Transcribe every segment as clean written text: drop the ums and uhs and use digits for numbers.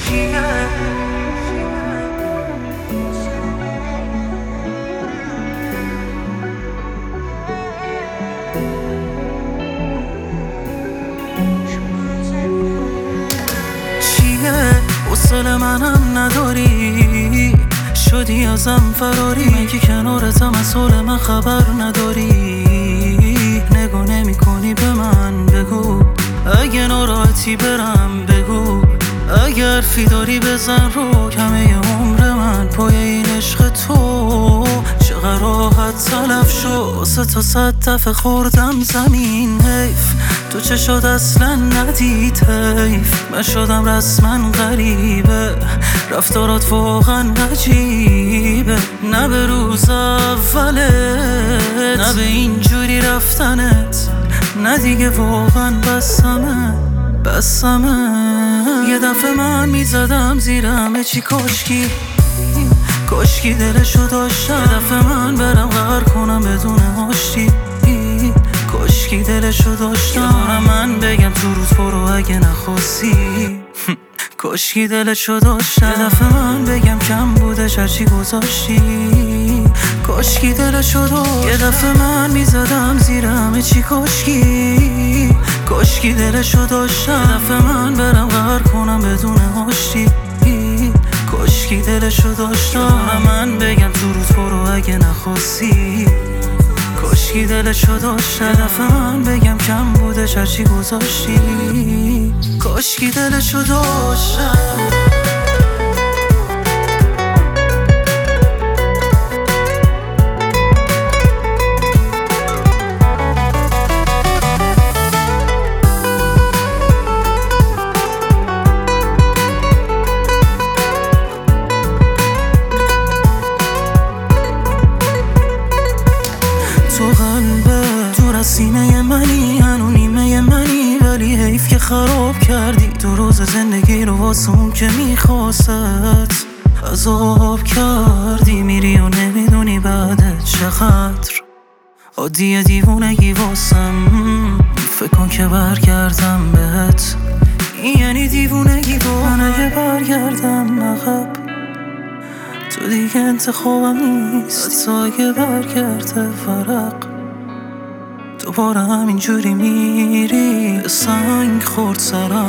حوصله منم نداری، شدی ازم فراری، من که کنارتم از حال من خبر نداری. نگاه نمی کنی به من، بگو اگه ناراحتی برم، بگو اگر حرفی داری بزن رو. کمه عمر من پای این عشق تو، چقدر راحت تلف شد. 300 دفعه خوردم زمین، حیف تو چشات اصلا ندید، حیف من شدم رسما غریبه، رفتارات واقعا عجیبه. نه به روز اولت، نه به اینجوری رفتنت، نه دیگه واقعا بسمه. یه دفعه من میزدم زیر همه چی، کاشکی دلشو داشتم. یه دفعه من برم غر کنم بدون آشتی، کاشکی دلشو داشتم. من بگم تو روز برو اگه نخواستی، کاشکی دلشو داشتم. یه دفعه من بگم کم بودش هرچی گذاشتی، کاشکی دلشو داشتم. یه دفعه من میزدم زیر همه چی، کاشکی دلشو داشتم. یه دفعه من برم غر کنم بدون آشتی، کاشکی دلشو داشتم. من بگم تو روز برو اگه نخواستی، کاشکی دلشو داشتم. یه دفعه من بگم کم بودش هرچی گذاشتی، کاشکی دلشو داشتم. تو قلبه دور از سینه منی، هنو نیمه منی، ولی حیف که خراب کردی. دو روز زندگی رو واسه اون که میخواست عذاب کردی. میری و نمیدونی بعدت چقدر عادیه دیوونگی واسم. فکر کن که برگردم بهت، این یعنی دیوونگی با من. اگه برگردم عقب تو دیگه انتخابم نیست، حتی اگه برگرده ورق دوباره همینجوری میری. سنگ خورد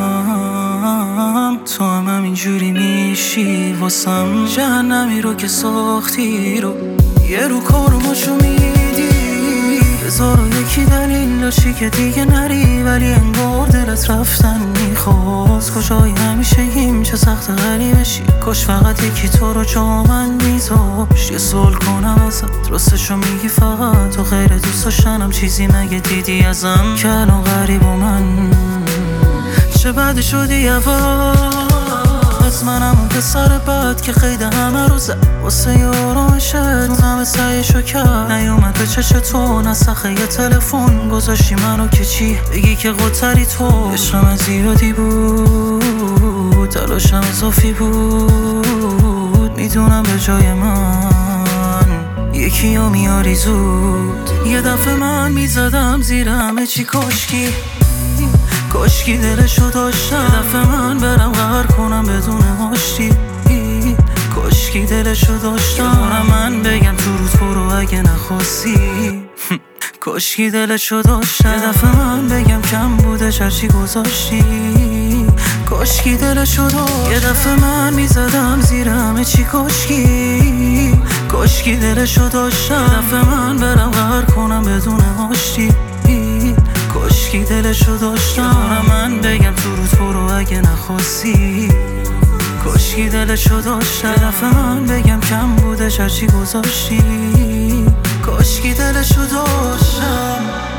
سرم، تو هم همینجوری میشی واسم. جهنمی رو که ساختی رو یه رو کارماشو میدی. 1001 دلیل داشتی که دیگه نری، ولی انگار دلت رفتن میخواست. کجایی همیشگیم چه سخت غریبشی، کاش فقط یکی تو رو جا من میذاشت. یه سوال کنم ازت، راستشو میگی فقط تو غیر دوست داشتنم چیزی مگه دیدی ازم که الان غریب و من چه بد شدی از منم اون پسر بد که قید همه رو زد واسه یارانشت. اون همه سعیشو کرد نیومد به چش تو، نسخه یه تلفن گذاشتی منو که چی بگی که قطری تو. عشقم زیادی بود، تلاشم اضافی بود، میدونم به جای من یکی رو میاری زود. یه دفعه من میزدم زیر همه چی، کاشکی دلشو داشتم. یه دفعه من برم غر کنم بدون آشتی، کاشکی دلشو داشتم. من بگم تو روز برو اگه نخواستی، کاشکی دلشو داشتم. یه دفعه من بگم کم بودش هرچی گذاشتی، کاشکی دلشو داشتم. یه دفعه من میزدم زیر همه چی، کاشکی دلشو داشتم. یه دفعه من برم غر کنم بدون آشتی، کاشکی دلشو داشتم. من بگم تو روز برو اگه نخواستی، کاشکی دلشو داشتم. یه دفعه من بگم کم بودش هرچی گذاشتی، کاشکی دلشو داشتم.